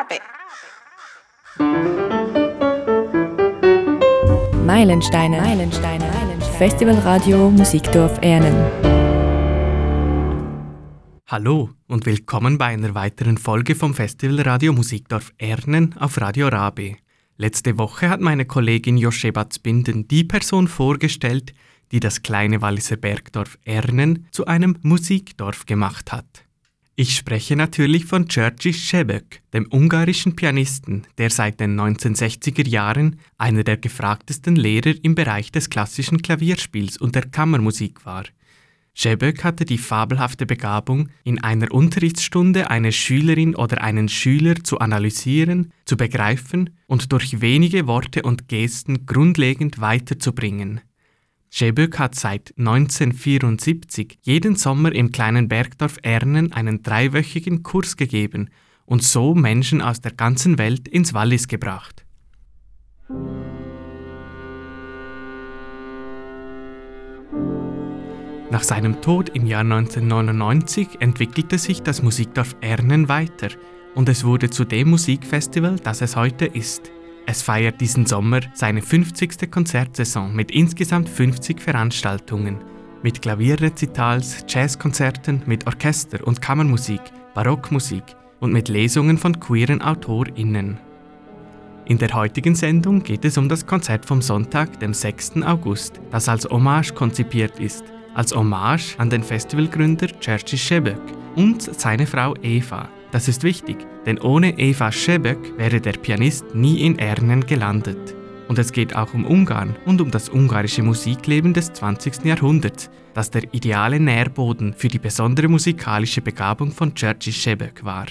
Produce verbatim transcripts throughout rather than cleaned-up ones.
Arabe. Meilensteine, Meilensteine, Festivalradio Musikdorf Ernen. Hallo und willkommen bei einer weiteren Folge vom Festivalradio Musikdorf Ernen auf Radio Rabe. Letzte Woche hat meine Kollegin Josheba Zbinden die Person vorgestellt, die das kleine Walliser Bergdorf Ernen zu einem Musikdorf gemacht hat. Ich spreche natürlich von György Sebök, dem ungarischen Pianisten, der seit den neunzehnhundertsechziger Jahren einer der gefragtesten Lehrer im Bereich des klassischen Klavierspiels und der Kammermusik war. Sebök hatte die fabelhafte Begabung, in einer Unterrichtsstunde eine Schülerin oder einen Schüler zu analysieren, zu begreifen und durch wenige Worte und Gesten grundlegend weiterzubringen. Sebök hat seit neunzehnhundertvierundsiebzig jeden Sommer im kleinen Bergdorf Ernen einen dreiwöchigen Kurs gegeben und so Menschen aus der ganzen Welt ins Wallis gebracht. Nach seinem Tod im Jahr neunzehnhundertneunundneunzig entwickelte sich das Musikdorf Ernen weiter und es wurde zu dem Musikfestival, das es heute ist. Es feiert diesen Sommer seine fünfzigste Konzertsaison mit insgesamt fünfzig Veranstaltungen, mit Klavierrezitals, Jazzkonzerten, mit Orchester und Kammermusik, Barockmusik und mit Lesungen von queeren AutorInnen. In der heutigen Sendung geht es um das Konzert vom Sonntag, dem sechsten August, das als Hommage konzipiert ist, als Hommage an den Festivalgründer György Sebök und seine Frau Eva. Das ist wichtig, denn ohne Eva Sebök wäre der Pianist nie in Ernen gelandet. Und es geht auch um Ungarn und um das ungarische Musikleben des zwanzigsten Jahrhunderts, das der ideale Nährboden für die besondere musikalische Begabung von György Sebök war.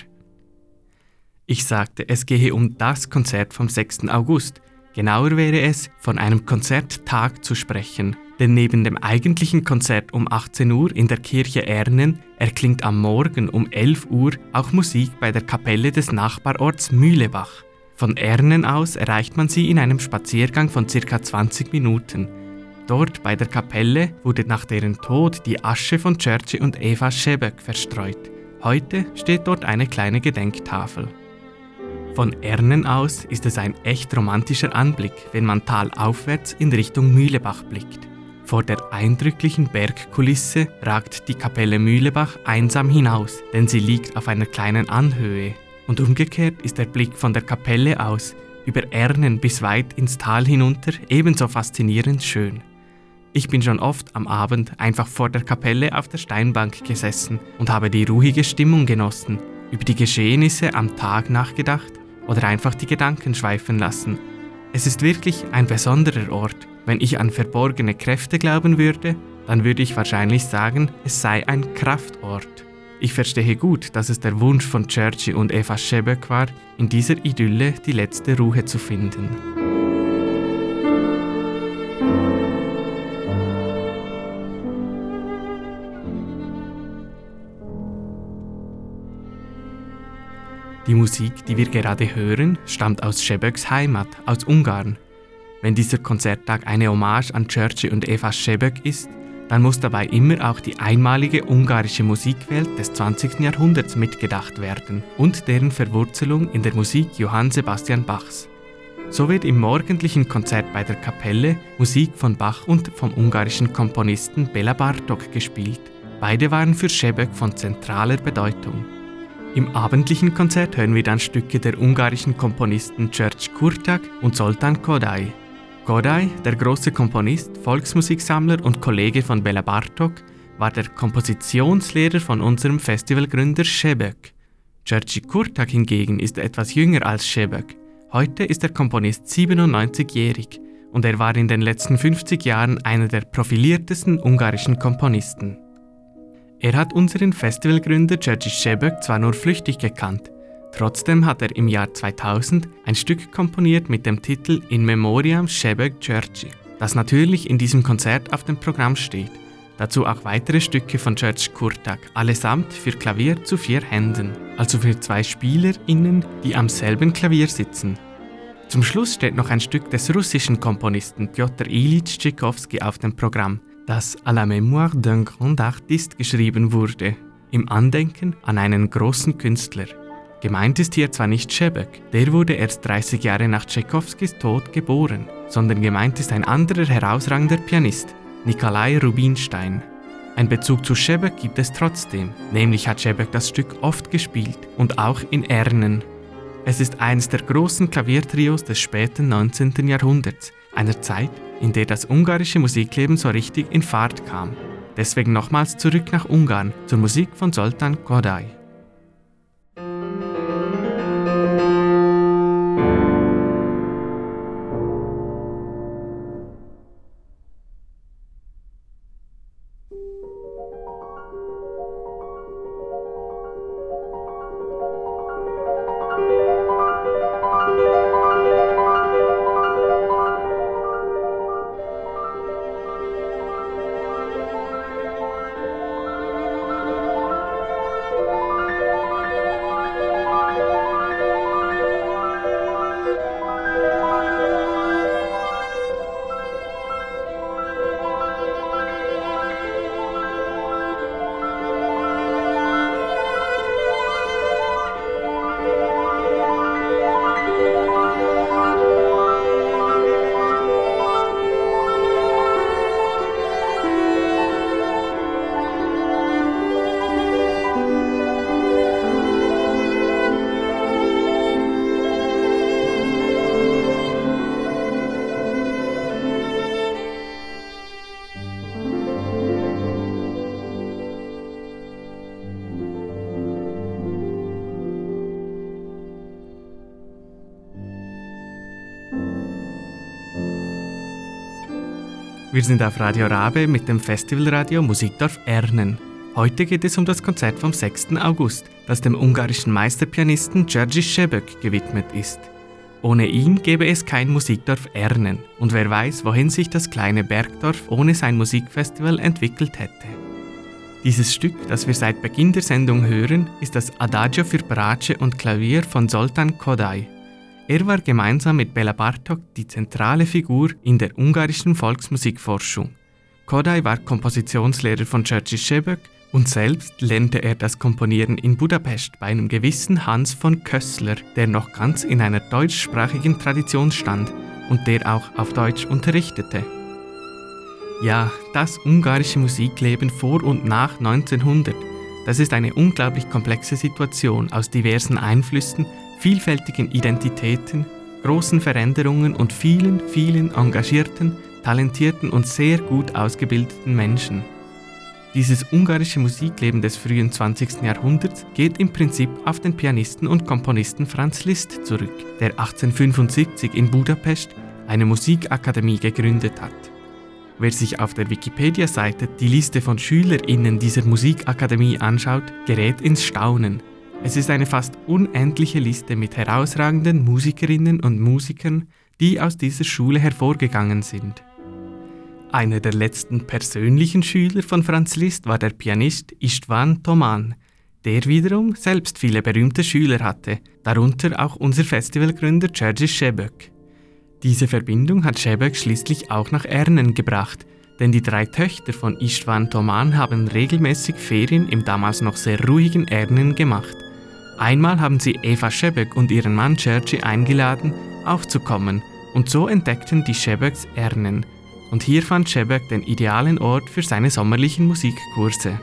Ich sagte, es gehe um das Konzert vom sechsten August. Genauer wäre es, von einem Konzerttag zu sprechen, denn neben dem eigentlichen Konzert um achtzehn Uhr in der Kirche Ernen erklingt am Morgen um elf Uhr auch Musik bei der Kapelle des Nachbarorts Mühlebach. Von Ernen aus erreicht man sie in einem Spaziergang von ca. zwanzig Minuten. Dort bei der Kapelle wurde nach deren Tod die Asche von György und Eva Sebök verstreut. Heute steht dort eine kleine Gedenktafel. Von Ernen aus ist es ein echt romantischer Anblick, wenn man talaufwärts in Richtung Mühlebach blickt. Vor der eindrücklichen Bergkulisse ragt die Kapelle Mühlebach einsam hinaus, denn sie liegt auf einer kleinen Anhöhe. Und umgekehrt ist der Blick von der Kapelle aus über Ernen bis weit ins Tal hinunter ebenso faszinierend schön. Ich bin schon oft am Abend einfach vor der Kapelle auf der Steinbank gesessen und habe die ruhige Stimmung genossen, über die Geschehnisse am Tag nachgedacht oder einfach die Gedanken schweifen lassen. Es ist wirklich ein besonderer Ort. Wenn ich an verborgene Kräfte glauben würde, dann würde ich wahrscheinlich sagen, es sei ein Kraftort. Ich verstehe gut, dass es der Wunsch von György und Eva Sebök war, in dieser Idylle die letzte Ruhe zu finden. Die Musik, die wir gerade hören, stammt aus Seböks Heimat, aus Ungarn. Wenn dieser Konzerttag eine Hommage an György und Eva Sebök ist, dann muss dabei immer auch die einmalige ungarische Musikwelt des zwanzigsten Jahrhunderts mitgedacht werden und deren Verwurzelung in der Musik Johann Sebastian Bachs. So wird im morgendlichen Konzert bei der Kapelle Musik von Bach und vom ungarischen Komponisten Béla Bartók gespielt. Beide waren für Sebök von zentraler Bedeutung. Im abendlichen Konzert hören wir dann Stücke der ungarischen Komponisten György Kurtág und Zoltán Kodály. Kodály, der große Komponist, Volksmusiksammler und Kollege von Béla Bartók, war der Kompositionslehrer von unserem Festivalgründer Sebök. György Kurtág hingegen ist etwas jünger als Sebök. Heute ist der Komponist siebenundneunzigjährig und er war in den letzten fünfzig Jahren einer der profiliertesten ungarischen Komponisten. Er hat unseren Festivalgründer György Sebök zwar nur flüchtig gekannt, trotzdem hat er im Jahr zweitausend ein Stück komponiert mit dem Titel In Memoriam Sebök György, das natürlich in diesem Konzert auf dem Programm steht. Dazu auch weitere Stücke von György Kurtág, allesamt für Klavier zu vier Händen, also für zwei SpielerInnen, die am selben Klavier sitzen. Zum Schluss steht noch ein Stück des russischen Komponisten Pjotr Ilyich Tschaikowski auf dem Programm, das à la mémoire d'un grand artiste geschrieben wurde, im Andenken an einen großen Künstler. Gemeint ist hier zwar nicht Šebek, der wurde erst dreißig Jahre nach Tschaikowskis Tod geboren, sondern gemeint ist ein anderer herausragender Pianist, Nikolai Rubinstein. Ein Bezug zu Šebek gibt es trotzdem, nämlich hat Šebek das Stück oft gespielt und auch in Ernen. Es ist eines der großen Klaviertrios des späten neunzehnten Jahrhunderts, einer Zeit, in der das ungarische Musikleben so richtig in Fahrt kam. Deswegen nochmals zurück nach Ungarn zur Musik von Zoltán Kodály. Wir sind auf Radio Rabe mit dem Festivalradio Musikdorf Ernen. Heute geht es um das Konzert vom sechsten August, das dem ungarischen Meisterpianisten György Šebek gewidmet ist. Ohne ihn gäbe es kein Musikdorf Ernen und wer weiß, wohin sich das kleine Bergdorf ohne sein Musikfestival entwickelt hätte. Dieses Stück, das wir seit Beginn der Sendung hören, ist das Adagio für Bratsche und Klavier von Zoltán Kodály. Er war gemeinsam mit Béla Bartók die zentrale Figur in der ungarischen Volksmusikforschung. Kodály war Kompositionslehrer von György Šebek und selbst lernte er das Komponieren in Budapest bei einem gewissen Hans von Kössler, der noch ganz in einer deutschsprachigen Tradition stand und der auch auf Deutsch unterrichtete. Ja, das ungarische Musikleben vor und nach neunzehnhundert, das ist eine unglaublich komplexe Situation aus diversen Einflüssen, vielfältigen Identitäten, großen Veränderungen und vielen, vielen engagierten, talentierten und sehr gut ausgebildeten Menschen. Dieses ungarische Musikleben des frühen zwanzigsten Jahrhunderts geht im Prinzip auf den Pianisten und Komponisten Franz Liszt zurück, der achtzehnhundertfünfundsiebzig in Budapest eine Musikakademie gegründet hat. Wer sich auf der Wikipedia-Seite die Liste von SchülerInnen dieser Musikakademie anschaut, gerät ins Staunen. Es ist eine fast unendliche Liste mit herausragenden Musikerinnen und Musikern, die aus dieser Schule hervorgegangen sind. Einer der letzten persönlichen Schüler von Franz Liszt war der Pianist István Thomán, der wiederum selbst viele berühmte Schüler hatte, darunter auch unser Festivalgründer György Šebek. Diese Verbindung hat Šebek schließlich auch nach Ernen gebracht, denn die drei Töchter von István Thomán haben regelmäßig Ferien im damals noch sehr ruhigen Ernen gemacht. Einmal haben sie Eva Šebek und ihren Mann György eingeladen, auch zu kommen, und so entdeckten die Šebeks Ernen. Und hier fand Šebek den idealen Ort für seine sommerlichen Musikkurse.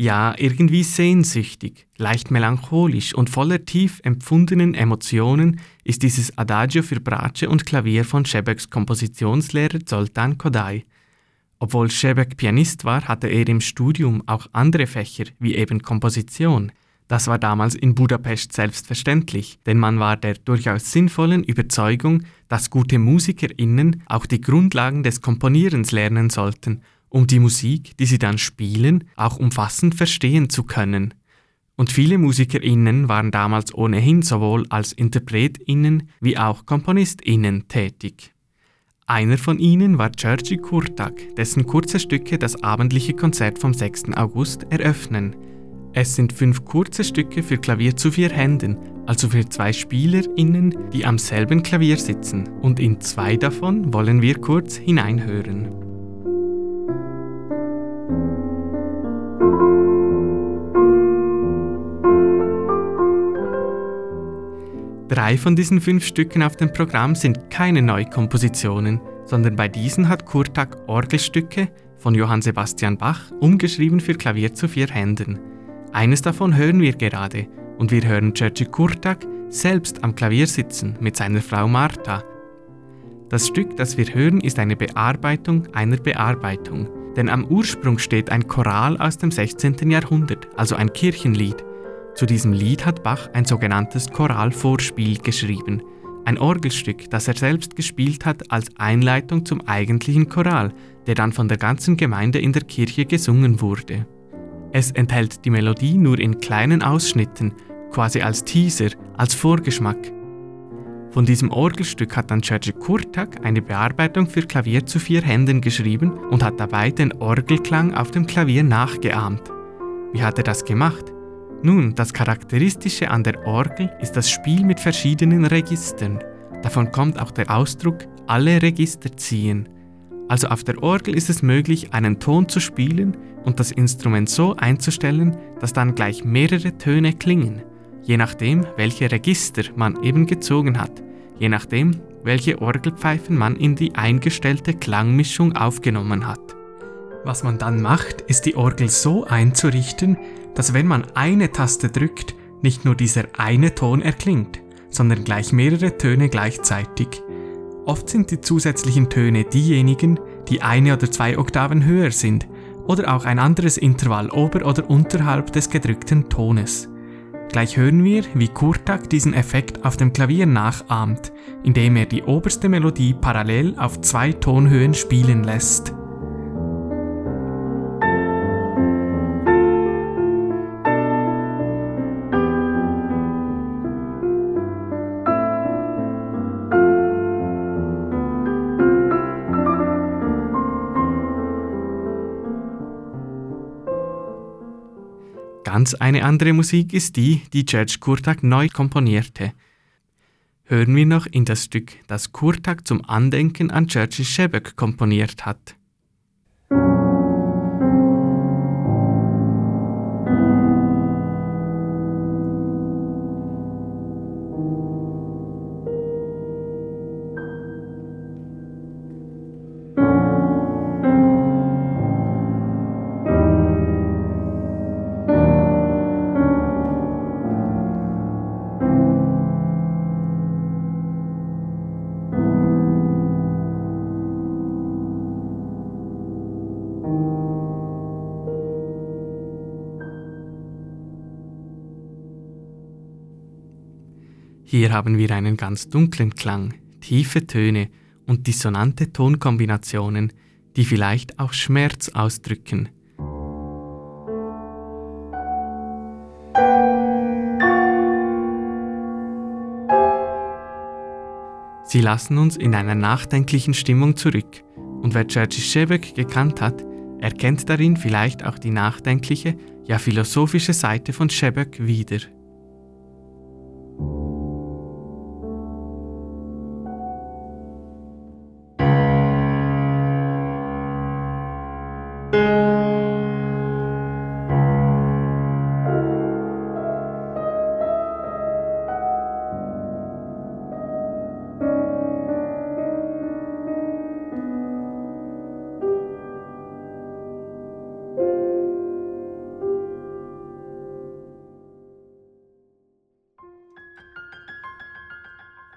Ja, irgendwie sehnsüchtig, leicht melancholisch und voller tief empfundenen Emotionen ist dieses Adagio für Bratsche und Klavier von Šebeks Kompositionslehrer Zoltán Kodály. Obwohl Šebek Pianist war, hatte er im Studium auch andere Fächer, wie eben Komposition. Das war damals in Budapest selbstverständlich, denn man war der durchaus sinnvollen Überzeugung, dass gute MusikerInnen auch die Grundlagen des Komponierens lernen sollten, um die Musik, die sie dann spielen, auch umfassend verstehen zu können. Und viele MusikerInnen waren damals ohnehin sowohl als InterpretInnen wie auch KomponistInnen tätig. Einer von ihnen war György Kurtág, dessen kurze Stücke das abendliche Konzert vom sechsten August eröffnen. Es sind fünf kurze Stücke für Klavier zu vier Händen, also für zwei SpielerInnen, die am selben Klavier sitzen, und in zwei davon wollen wir kurz hineinhören. Drei von diesen fünf Stücken auf dem Programm sind keine Neukompositionen, sondern bei diesen hat Kurtág Orgelstücke von Johann Sebastian Bach umgeschrieben für Klavier zu vier Händen. Eines davon hören wir gerade und wir hören György Kurtág selbst am Klavier sitzen mit seiner Frau Marta. Das Stück, das wir hören, ist eine Bearbeitung einer Bearbeitung, denn am Ursprung steht ein Choral aus dem sechzehnten Jahrhundert, also ein Kirchenlied. Zu diesem Lied hat Bach ein sogenanntes Choralvorspiel geschrieben, ein Orgelstück, das er selbst gespielt hat als Einleitung zum eigentlichen Choral, der dann von der ganzen Gemeinde in der Kirche gesungen wurde. Es enthält die Melodie nur in kleinen Ausschnitten, quasi als Teaser, als Vorgeschmack. Von diesem Orgelstück hat dann György Kurtág eine Bearbeitung für Klavier zu vier Händen geschrieben und hat dabei den Orgelklang auf dem Klavier nachgeahmt. Wie hat er das gemacht? Nun, das Charakteristische an der Orgel ist das Spiel mit verschiedenen Registern. Davon kommt auch der Ausdruck alle Register ziehen. Also auf der Orgel ist es möglich, einen Ton zu spielen und das Instrument so einzustellen, dass dann gleich mehrere Töne klingen, je nachdem, welche Register man eben gezogen hat, je nachdem, welche Orgelpfeifen man in die eingestellte Klangmischung aufgenommen hat. Was man dann macht, ist die Orgel so einzurichten, dass wenn man eine Taste drückt, nicht nur dieser eine Ton erklingt, sondern gleich mehrere Töne gleichzeitig. Oft sind die zusätzlichen Töne diejenigen, die eine oder zwei Oktaven höher sind oder auch ein anderes Intervall ober- oder unterhalb des gedrückten Tones. Gleich hören wir, wie Kurtág diesen Effekt auf dem Klavier nachahmt, indem er die oberste Melodie parallel auf zwei Tonhöhen spielen lässt. Ganz eine andere Musik ist die, die György Kurtág neu komponierte. Hören wir noch in das Stück, das Kurtág zum Andenken an György Šebek komponiert hat. Hier haben wir einen ganz dunklen Klang, tiefe Töne und dissonante Tonkombinationen, die vielleicht auch Schmerz ausdrücken. Sie lassen uns in einer nachdenklichen Stimmung zurück, und wer György Šebek gekannt hat, erkennt darin vielleicht auch die nachdenkliche, ja philosophische Seite von Šebek wieder.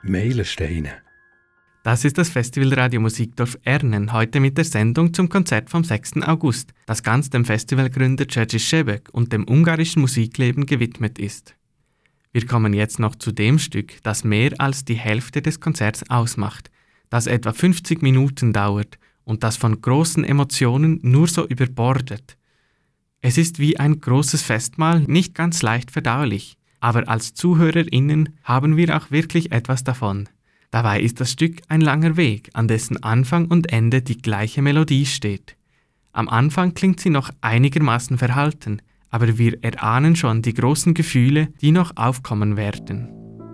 Meilensteine. Das ist das Festivalradio Musikdorf Ernen, heute mit der Sendung zum Konzert vom sechsten August, das ganz dem Festivalgründer Jerzy Sebek und dem ungarischen Musikleben gewidmet ist. Wir kommen jetzt noch zu dem Stück, das mehr als die Hälfte des Konzerts ausmacht, das etwa fünfzig Minuten dauert und das von großen Emotionen nur so überbordet. Es ist wie ein großes Festmahl, nicht ganz leicht verdaulich, aber als ZuhörerInnen haben wir auch wirklich etwas davon. Dabei ist das Stück ein langer Weg, an dessen Anfang und Ende die gleiche Melodie steht. Am Anfang klingt sie noch einigermaßen verhalten, aber wir erahnen schon die großen Gefühle, die noch aufkommen werden.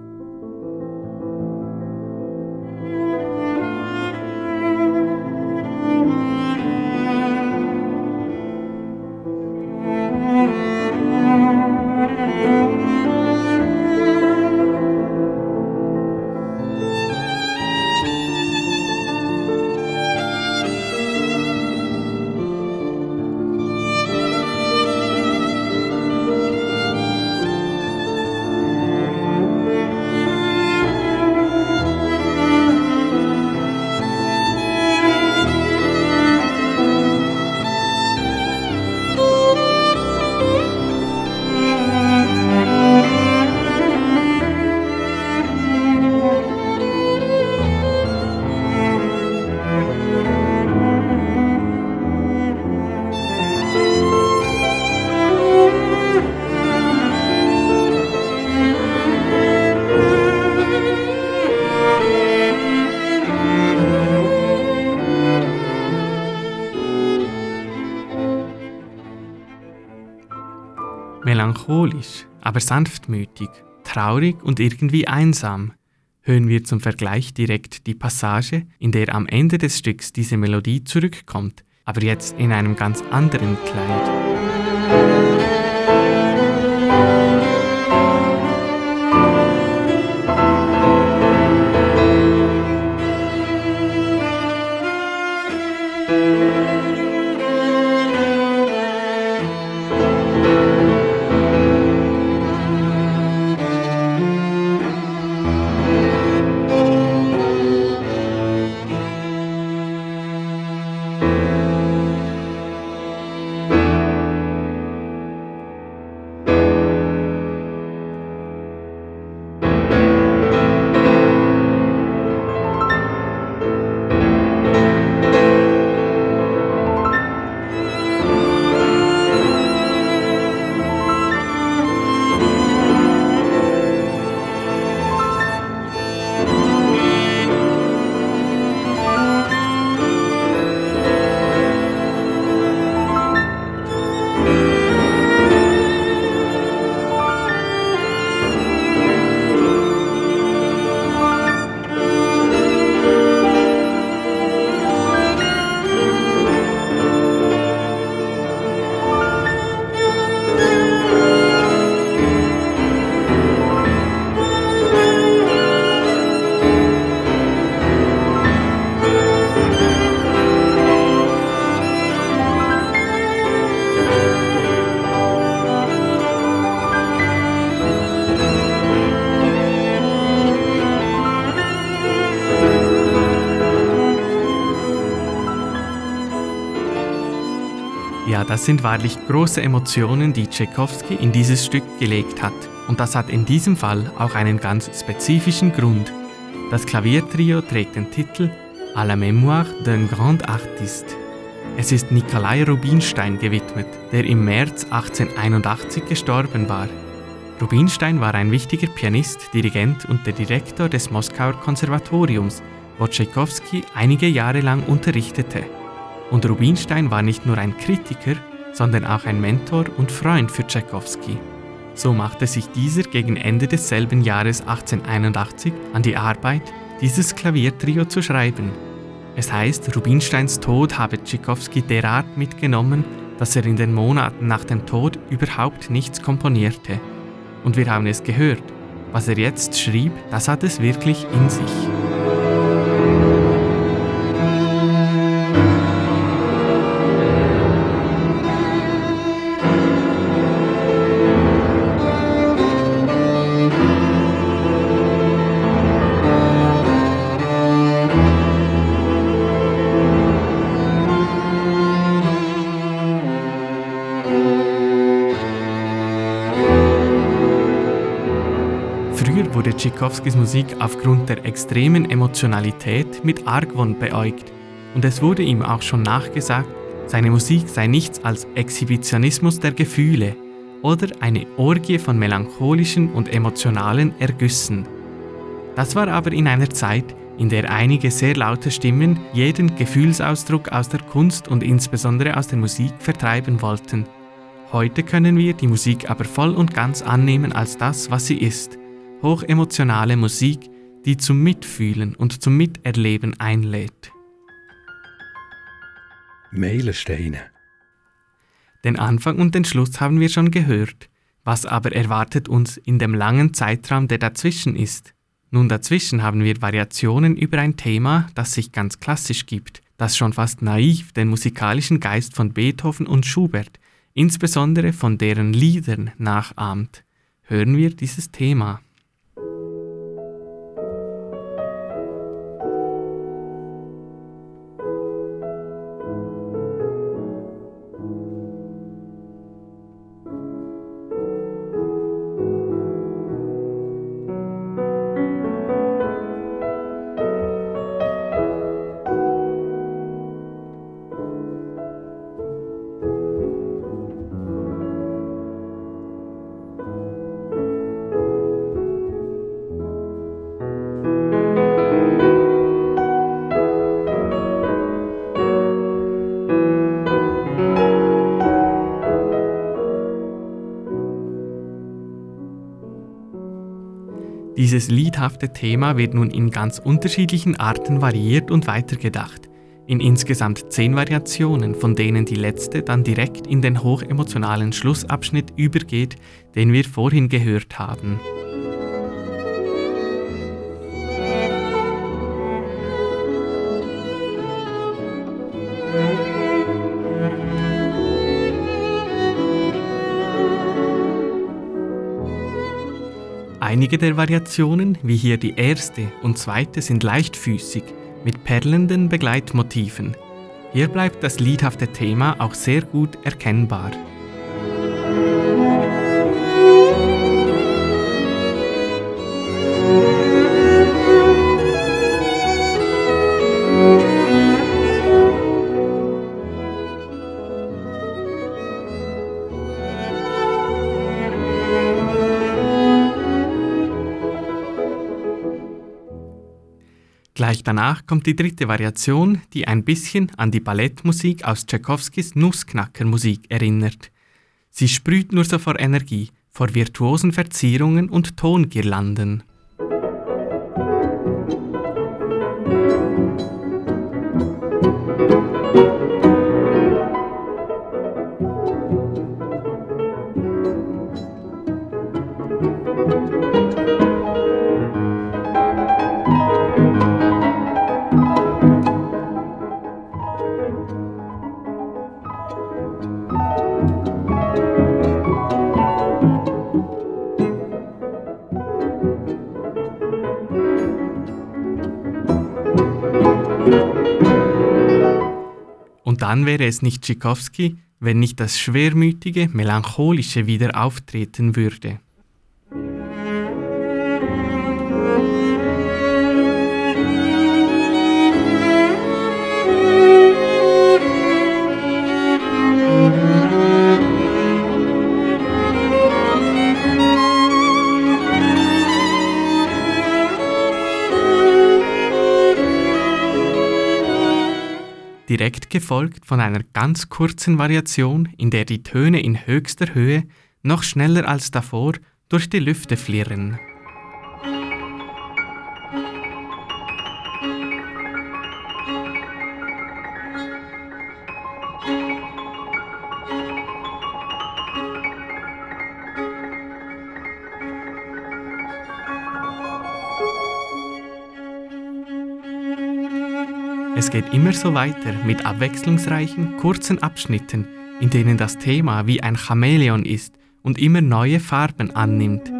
Melancholisch, aber sanftmütig, traurig und irgendwie einsam. Hören wir zum Vergleich direkt die Passage, in der am Ende des Stücks diese Melodie zurückkommt, aber jetzt in einem ganz anderen Kleid. Ja, das sind wahrlich große Emotionen, die Tschaikowski in dieses Stück gelegt hat. Und das hat in diesem Fall auch einen ganz spezifischen Grund. Das Klaviertrio trägt den Titel À la mémoire d'un grand artiste. Es ist Nikolai Rubinstein gewidmet, der im März achtzehnhunderteinundachtzig gestorben war. Rubinstein war ein wichtiger Pianist, Dirigent und der Direktor des Moskauer Konservatoriums, wo Tschaikowski einige Jahre lang unterrichtete. Und Rubinstein war nicht nur ein Kritiker, sondern auch ein Mentor und Freund für Tschaikowski. So machte sich dieser gegen Ende desselben Jahres achtzehnhunderteinundachtzig an die Arbeit, dieses Klaviertrio zu schreiben. Es heißt, Rubinsteins Tod habe Tschaikowski derart mitgenommen, dass er in den Monaten nach dem Tod überhaupt nichts komponierte. Und wir haben es gehört, was er jetzt schrieb, das hat es wirklich in sich. Früher wurde Tschaikowskis Musik aufgrund der extremen Emotionalität mit Argwohn beäugt und es wurde ihm auch schon nachgesagt, seine Musik sei nichts als Exhibitionismus der Gefühle oder eine Orgie von melancholischen und emotionalen Ergüssen. Das war aber in einer Zeit, in der einige sehr laute Stimmen jeden Gefühlsausdruck aus der Kunst und insbesondere aus der Musik vertreiben wollten. Heute können wir die Musik aber voll und ganz annehmen als das, was sie ist. Hochemotionale Musik, die zum Mitfühlen und zum Miterleben einlädt. Meilensteine. Den Anfang und den Schluss haben wir schon gehört. Was aber erwartet uns in dem langen Zeitraum, der dazwischen ist? Nun, dazwischen haben wir Variationen über ein Thema, das sich ganz klassisch gibt, das schon fast naiv den musikalischen Geist von Beethoven und Schubert, insbesondere von deren Liedern, nachahmt. Hören wir dieses Thema. Dieses liedhafte Thema wird nun in ganz unterschiedlichen Arten variiert und weitergedacht. In insgesamt zehn Variationen, von denen die letzte dann direkt in den hochemotionalen Schlussabschnitt übergeht, den wir vorhin gehört haben. Einige der Variationen, wie hier die erste und zweite, sind leichtfüßig, mit perlenden Begleitmotiven. Hier bleibt das liedhafte Thema auch sehr gut erkennbar. Gleich danach kommt die dritte Variation, die ein bisschen an die Ballettmusik aus Tschaikowskis Nussknacker-Musik erinnert. Sie sprüht nur so vor Energie, vor virtuosen Verzierungen und Tongirlanden. Und dann wäre es nicht Tschaikowski, wenn nicht das schwermütige, melancholische wieder auftreten würde. Direkt gefolgt von einer ganz kurzen Variation, in der die Töne in höchster Höhe noch schneller als davor durch die Lüfte flirren. Es geht immer so weiter mit abwechslungsreichen, kurzen Abschnitten, in denen das Thema wie ein Chamäleon ist und immer neue Farben annimmt.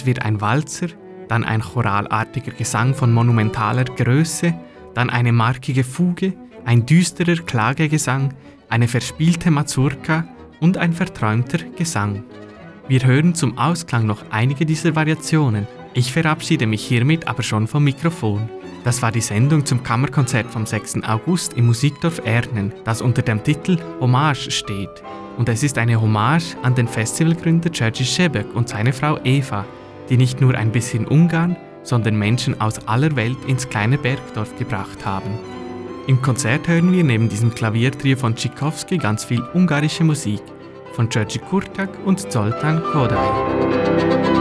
Es wird ein Walzer, dann ein choralartiger Gesang von monumentaler Größe, dann eine markige Fuge, ein düsterer Klagegesang, eine verspielte Mazurka und ein verträumter Gesang. Wir hören zum Ausklang noch einige dieser Variationen. Ich verabschiede mich hiermit aber schon vom Mikrofon. Das war die Sendung zum Kammerkonzert vom sechsten August im Musikdorf Ernen, das unter dem Titel Hommage steht. Und es ist eine Hommage an den Festivalgründer Jerzy Sebek und seine Frau Eva, die nicht nur ein bisschen Ungarn, sondern Menschen aus aller Welt ins kleine Bergdorf gebracht haben. Im Konzert hören wir neben diesem Klaviertrio von Tchaikovsky ganz viel ungarische Musik von György Kurtak und Zoltán Kodály.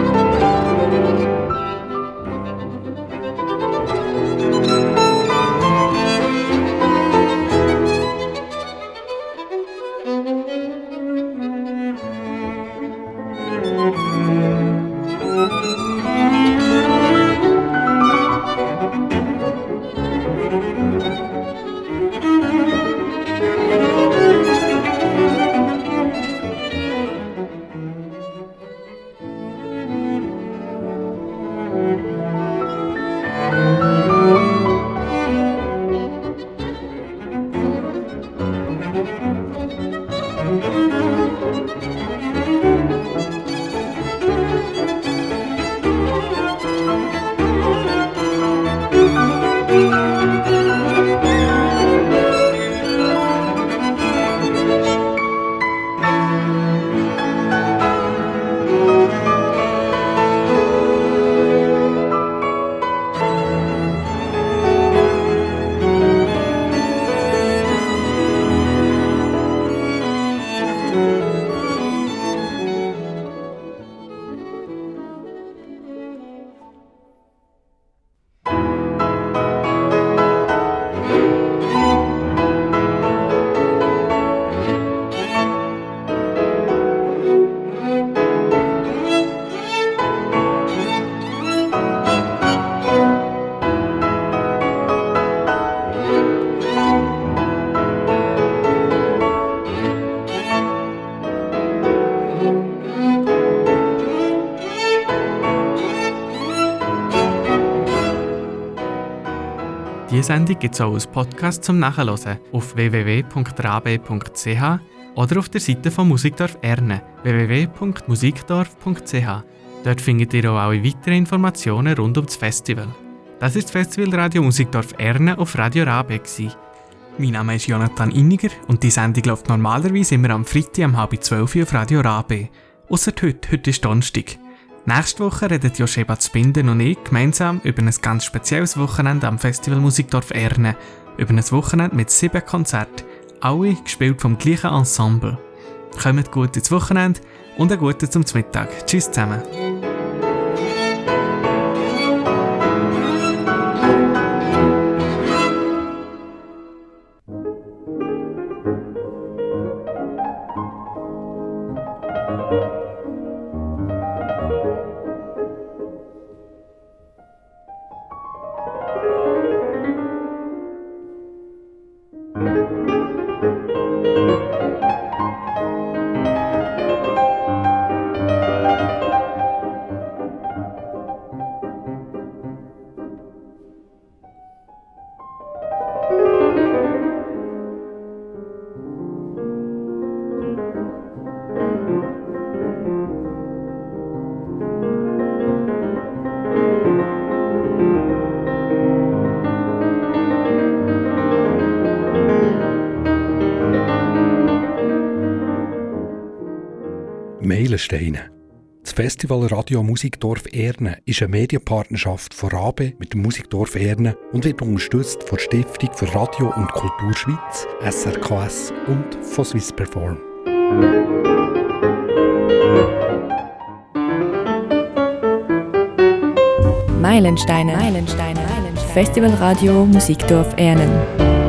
Diese Sendung gibt es auch als Podcast zum Nachhören auf w w w punkt rabe punkt c h oder auf der Seite von Musikdorf Ernen w w w punkt musikdorf punkt c h. Dort findet ihr auch alle weiteren Informationen rund um das Festival. Das ist das Festivalradio Musikdorf Ernen auf Radio Rabe. Mein Name ist Jonathan Inniger und die Sendung läuft normalerweise immer am Freitag um halb zwölf Uhr auf Radio Rabe. Ausser heute, heute ist Donnerstag. Nächste Woche reden Josheba Zbinden und ich gemeinsam über ein ganz spezielles Wochenende am Festival Musikdorf Ernen. Über ein Wochenende mit sieben Konzerten, alle gespielt vom gleichen Ensemble. Kommt gut ins Wochenende und einen guten zum Mittag. Tschüss zusammen. Meilensteine. Das Festival Radio Musikdorf Ernen ist eine Medienpartnerschaft von Rabe mit dem Musikdorf Ernen und wird unterstützt von der Stiftung für Radio und Kultur Schweiz, S R K S und von Swiss Perform. Meilensteine, Meilensteine, Meilensteine. Festivalradio Musikdorf Ernen.